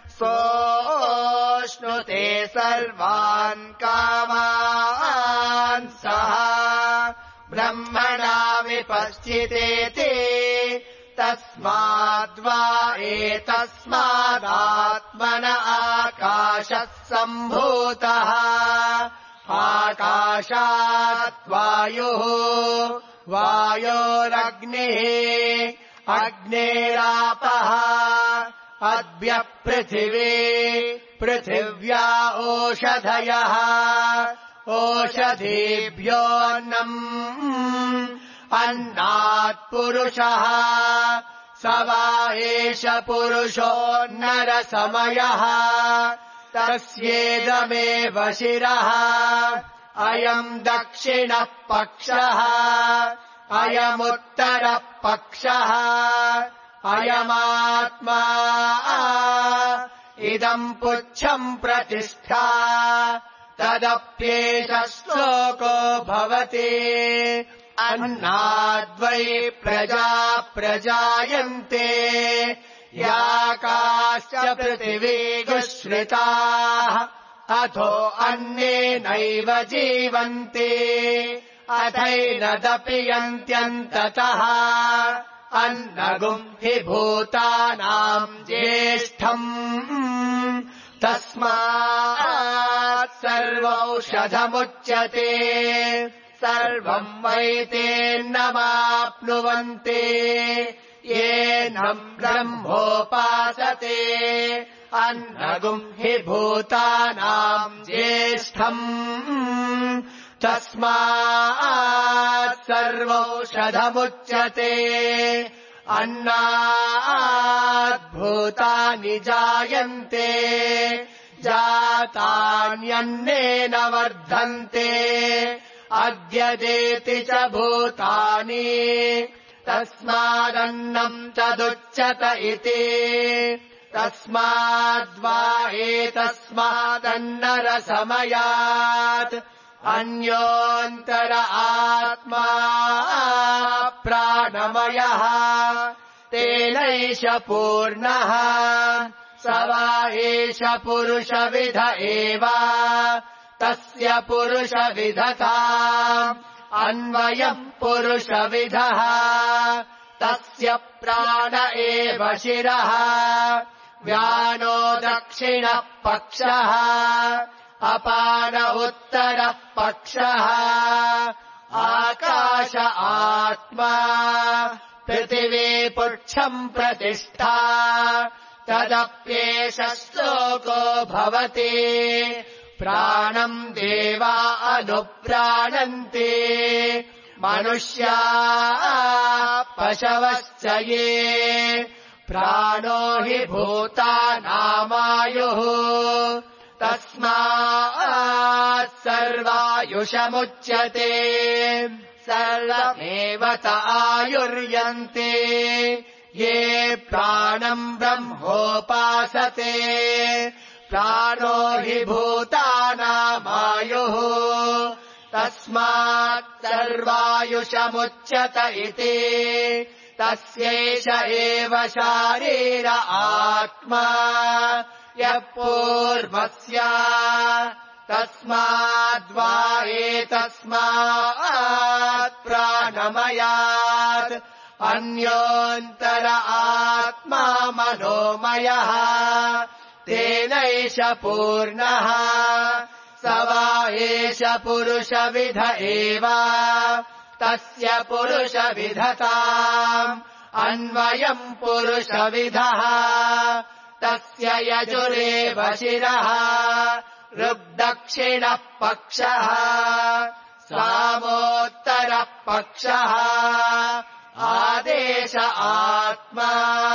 सोऽश्नुते सर्वान् कामान् सः ब्रह्मणा विपश्चितेति तस्माद्वा एतस्मादात्मन आकाशः सम्भूतः आकाशात् वायुः वायोरग्निः अग्नेरापः अद्भ्यः पृथिवी पृथिव्या ओषधयः ओषधीभ्योऽन्नम् अन्नात् पुरुषः स वा एष पुरुषो नरसमयः तस्येदमेव शिरः अयम् दक्षिणः पक्षः अयमुत्तरः पक्षः अयमात्मा इदम् पुच्छम् प्रतिष्ठा तदप्येष श्लोको भवति अन्नाद्वै प्रजा प्रजायन्ते याकाश्च पृथिवीगुश्रिताः अथो अन्नेनैव जीवन्ति अथैनदपि यन्त्यन्ततः अन्नगुम् हि भूतानाम् ज्येष्ठम् तस्मात् सर्वौषधमुच्यते सर्वम् वैतेन्नमाप्नुवन्ति येनम् ब्रह्मोपासते अन्नगुम् हि भूतानाम् ज्येष्ठम् तस्मात् सर्वौषधमुच्यते अन्नात् भूतानि जायन्ते जातान्यन्नेन वर्धन्ते अद्यदेति च भूतानि तस्मादन्नम् तदुच्यत इति तस्माद्वा एतस्मादन्नरसमयात् अन्योऽन्तर आत्मा प्राणमयः तेनैष पूर्णः स वा एष पुरुषविध एव तस्य पुरुषविधता अन्वयम् पुरुषविधः तस्य प्राण एव शिरः व्यानो दक्षिणः पक्षः अपान उत्तरः पक्षः आकाश आत्मा पृथिवी पुच्छम् प्रतिष्ठा तदप्येष श्लोको भवति प्राणम् देवा अनुप्राणन्ति मनुष्या पशवश्च ये प्राणो हि भूतानामायुः तस्मात् सर्वायुषमुच्यते सर्वमेव त आयुर्यन्ते ये प्राणम् ब्रह्मोपासते प्राणो हि भूतानामायुः तस्मात् सर्वायुषमुच्यत इति तस्यैष एव शारीर आत्मा यः पूर्वस्य तस्माद्वा एतस्मात् प्राणमयात् अन्योऽन्तर आत्मा मनोमयः तेनैष पूर्णः स वा एष पुरुषविध एव तस्य पुरुषविधताम् अन्वयम् पुरुषविधः तस्य यजुरेव शिरः ऋग्दक्षिणः पक्षः सामोत्तरः पक्षः आदेश आत्मा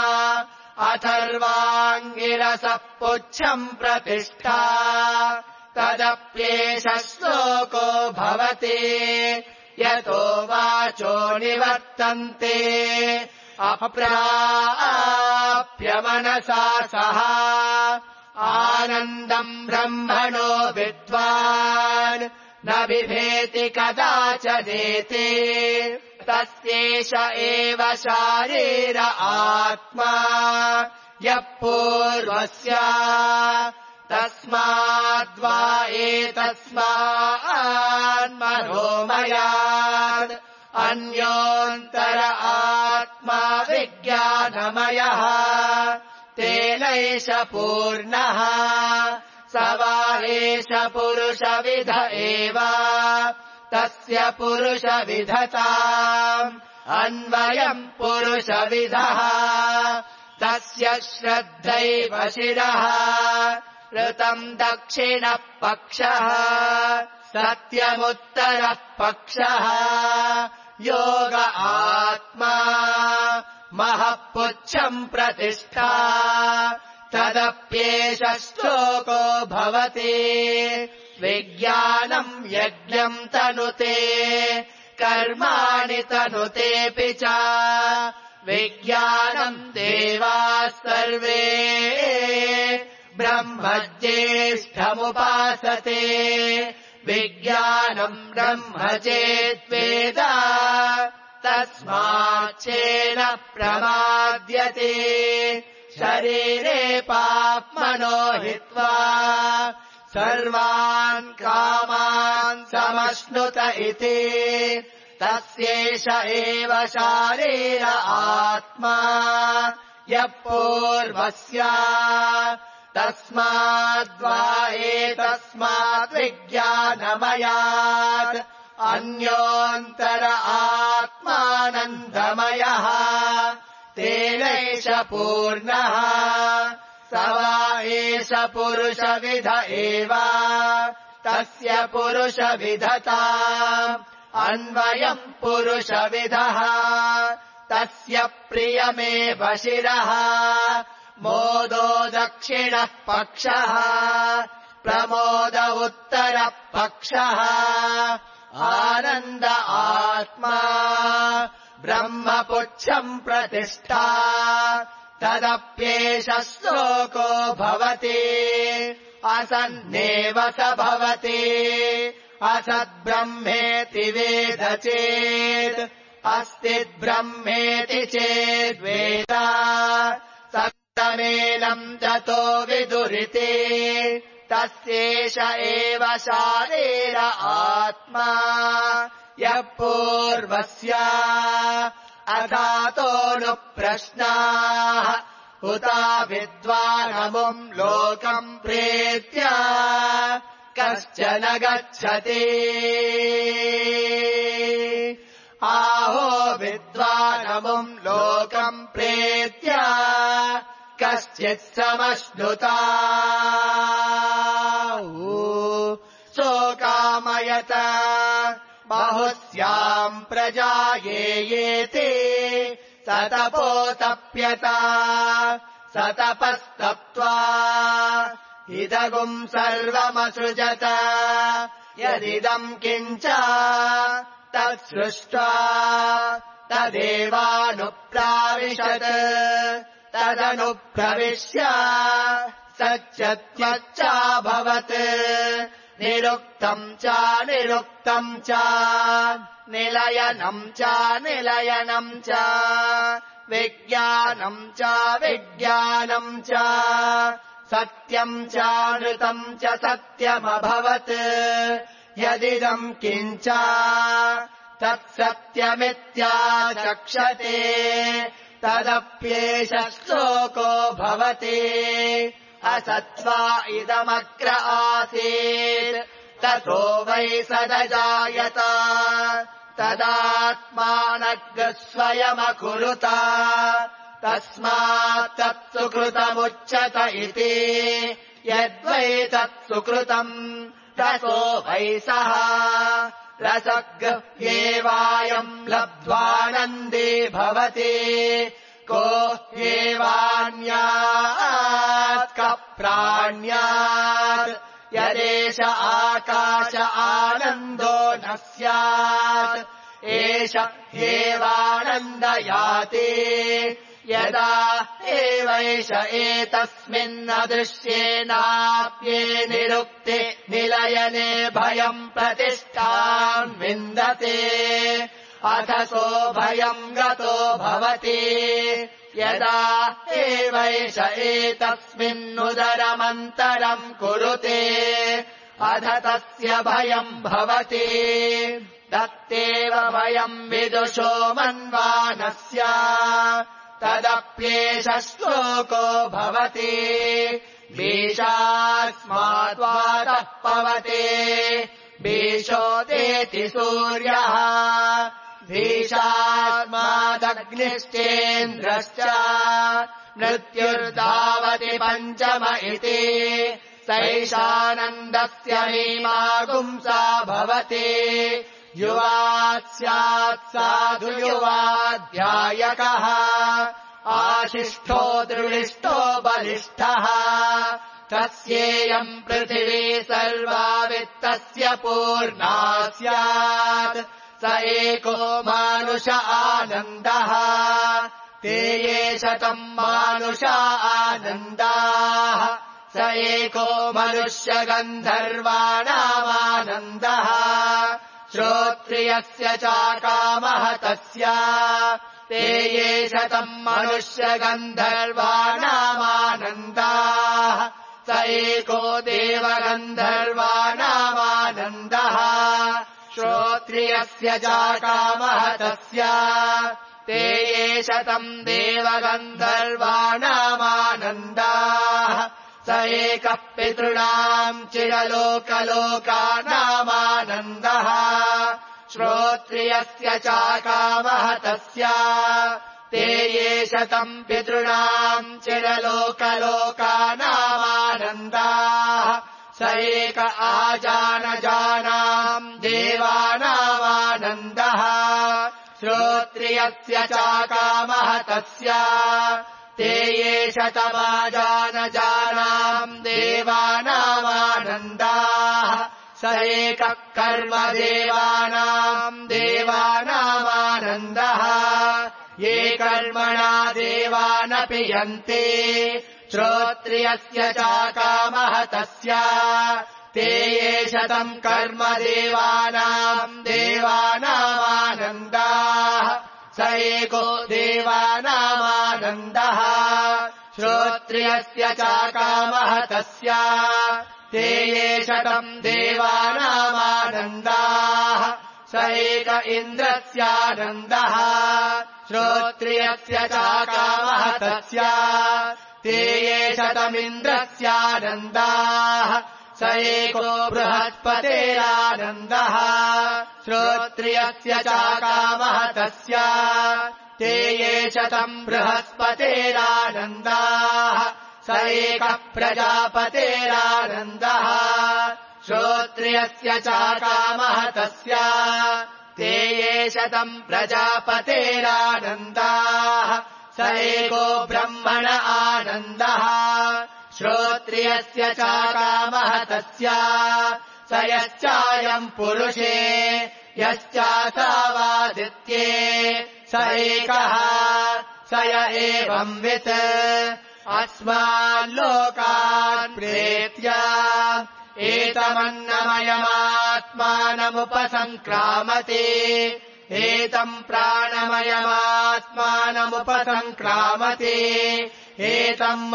अथर्वाङ्गिरसः पुच्छम् प्रतिष्ठा तदप्येष श्लोको भवति यतो वाचो निवर्तन्ते अप्राप्य मनसा सह आनन्दम् ब्रह्मणो विद्वान् न बिभेति कदाचनेति तस्येष एव शारीर आत्मा यः पूर्वस्य तस्माद्वा एतस्मान्मनोमयात् अन्योऽन्तर आत्मा विज्ञानमयः तेनैष पूर्णः स वा एष पुरुषविध एव तस्य पुरुषविधताम् अन्वयम् पुरुषविधः तस्य श्रद्धैव शिरः ऋतम् दक्षिणः पक्षः सत्यमुत्तरः पक्षः योग आत्मा महःपुच्छम् प्रतिष्ठा तदप्येष श्लोको भवति विज्ञानम् यज्ञम् तनुते कर्माणि तनुतेऽपि च विज्ञानम् देवाः सर्वे ब्रह्मज्येष्ठमुपासते विज्ञानम् ब्रह्म चेद्वेद तस्माच्चेन प्रमाद्यते शरीरे पाप्मनो हित्वा सर्वान् कामान् समश्नुत इति तस्येष एव शारीर आत्मा यः पूर्वस्य तस्माद्वा एतस्मात् विज्ञानमयात् अन्योऽन्तर आत्मानन्दमयः तेनैष पूर्णः स वा एष पुरुषविध एव तस्य पुरुषविधताम् अन्वयम् पुरुषविधः तस्य प्रियमेव शिरः मोदो दक्षिणः पक्षः प्रमोद उत्तरः पक्षः आनन्द आत्मा ब्रह्मपुच्छम् प्रतिष्ठा तदप्येष श्लोको भवति असन्नेव स भवति असद्ब्रह्मेति वेद चेत् अस्तिद्ब्रह्मेति चेद्वेद सत्तमेनम् ततो विदुरिति तस्येष एव शारीर आत्मा यः पूर्वस्य अथातोऽनुप्रश्नाः उता विद्वानमुम् लोकम् प्रेत्य कश्चन गच्छति आहो विद्वानमुम् लोकम् प्रेत्य कश्चित् समश्नुता सोकामयत बहुस्याम् प्रजायेयेति सतपोतप्यत सतपस्तप्त्वा इदगुम् सर्वमसृजत यदिदम् किञ्च तत्सृष्ट्वा तदेवानुप्राविशत् तदनुप्रविश्य सच्चत्वच्चाभवत् निरुक्तम् च निरुक्तम् च निलयनम् च निलयनम् च विज्ञानम् च विज्ञानम् च सत्यम् चानृतम् च सत्यमभवत् यदिदम् किञ्च तत्सत्यमित्याचक्षते तदप्येष श्लोको भवति असत्त्वा इदमग्र आसीत् ततो वै सदजायत तदात्मानग्रः स्वयमकुरुत तस्मात् तत्सुकृतमुच्यत इति यद्वै तत्सुकृतम् रसो वै सः रसगह्येवायम् लब्ध्वानन्दे भवति को ह्येवान्यात् कः प्राण्यात् यदेष आकाश आनन्दो न स्यात् एष ह्येवानन्दयाति यदा एवैष एतस्मिन्नदृश्येनाप्ये निरुक्ते निलयने भयम् प्रतिष्ठाम् विन्दते अथसो भयम् गतो भवति यदा एवैष एतस्मिन्नुदरमन्तरम् कुरुते अथ तस्य भयम् भवति तत्तेव भयम् विदुषो मन्वानस्य तदप्येष श्लोको भवति बीषास्माद्वातः पवते बीषोदेति सूर्यः भीषास्मादग्निश्चेन्द्रश्च मृत्युर्धावति पञ्चम इति सैषानन्दस्य मीमागुंसा भवति युवात् स्यात् साधु युवाध्यायकः आशिष्ठो दृढिष्ठो बलिष्ठः तस्येयम् पृथिवी सर्वा वित्तस्य पूर्णा स्यात् स एको मानुष आनन्दः ते ये शतम् मानुषा आनन्दाः स एको मनुष्यगन्धर्वाणामानन्दः श्रोत्रियस्य चाकामः तस्य ते ये शतम् मनुष्यगन्धर्वाणामानन्दाः स एको देवगन्धर्वाणामानन्दः श्रोत्रियस्य चाकामः तस्य ते ये शतम् देवगन्धर्वाणामानन्दाः स एकः पितॄणाम् चिरलोकलोकानामानन्दः श्रोत्रियस्य चाकामः तस्य ते ये शतम् पितॄणाम् चिरलोकलोकानामानन्दाः स एक आजानजानाम् देवानामानन्दः श्रोत्रियस्य चाकामः तस्य ते ये शतमाजानजानाम् देवानामानन्दाः स एकः कर्म देवानाम् देवानामानन्दः ये कर्मणा देवानपि यन्ते श्रोत्रियस्य चाकामः तस्य ते ये शतम् कर्म देवानाम् देवानामानन्दाः स एको देवानामानन्दः श्रोत्रियस्य चाकामः तस्य ते ये शतम् देवानामानन्दाः स एक इन्द्रस्यानन्दः श्रोत्रियस्य चाकामः तस्य ते ये शतमिन्द्रस्यानन्दाः स एको बृहस्पतेरानन्दः श्रोत्रियस्य चाकामः तस्य ते ये शतम् बृहस्पतेरानन्दाः स एकः प्रजापतेरानन्दः श्रोत्रियस्य चाकामः तस्य ते ये शतम् प्रजापतेरानन्दाः स एको ब्रह्मण आनन्दः श्रोत्रियस्य चाकामः तस्य स यश्चायम् पुरुषे यश्चासावादित्ये स एकः स य एवंवित् अस्माल्लोकान् प्रेत्य एतमन्नमयमात्मानमुपसङ्क्रामते एतम् प्राणमयमात्मानमुपसङ्क्रामते एतम्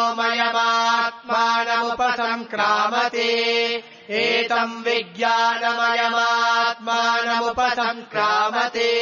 मनोमयमात्मानमुपसङ्क्रामते एतम् विज्ञानमयमात्मानमुपसङ्क्रामते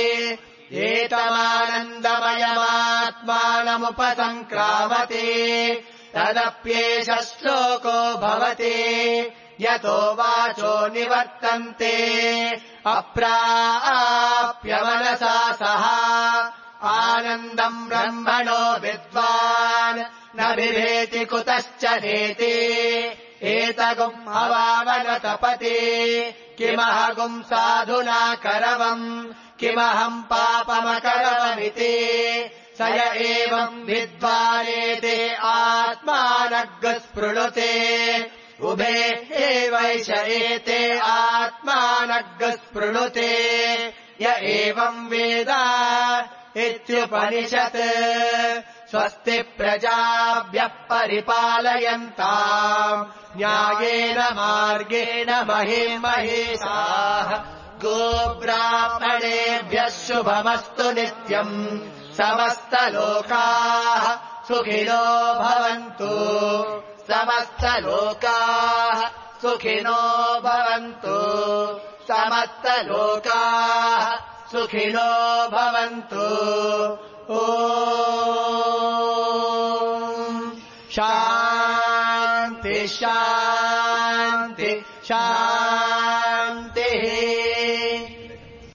एतमानन्दमयमात्मानमुपसङ्क्रामते तदप्येष श्लोको भवति यतो वाचो निवर्तन्ते अप्राप्य मनसा सह आनन्दम् ब्रह्मणो विद्वान् न बिभेति कुतश्च नेति एतगुम् अवावनतपति किमहगुम् साधुना करवम् किमहम् पापमकरवमिति स य एवम् विद्वानेते आत्मानग् स्पृणुते उभे एवैष एते आत्मानग् स्पृणुते य एवम् वेद इत्युपनिषत् स्वस्ति प्रजाभ्यः परिपालयन्ताम् न्यायेन मार्गेण महिमहेशाः गोब्राह्मणेभ्यः शुभमस्तु नित्यम् समस्तलोकाः सुखिनो भवन्तु समस्तलोकाः सुखिनो भवन्तु समस्तलोकाः सुखिनो भवन्तु ॐ शान्ति शान्ति शान्ति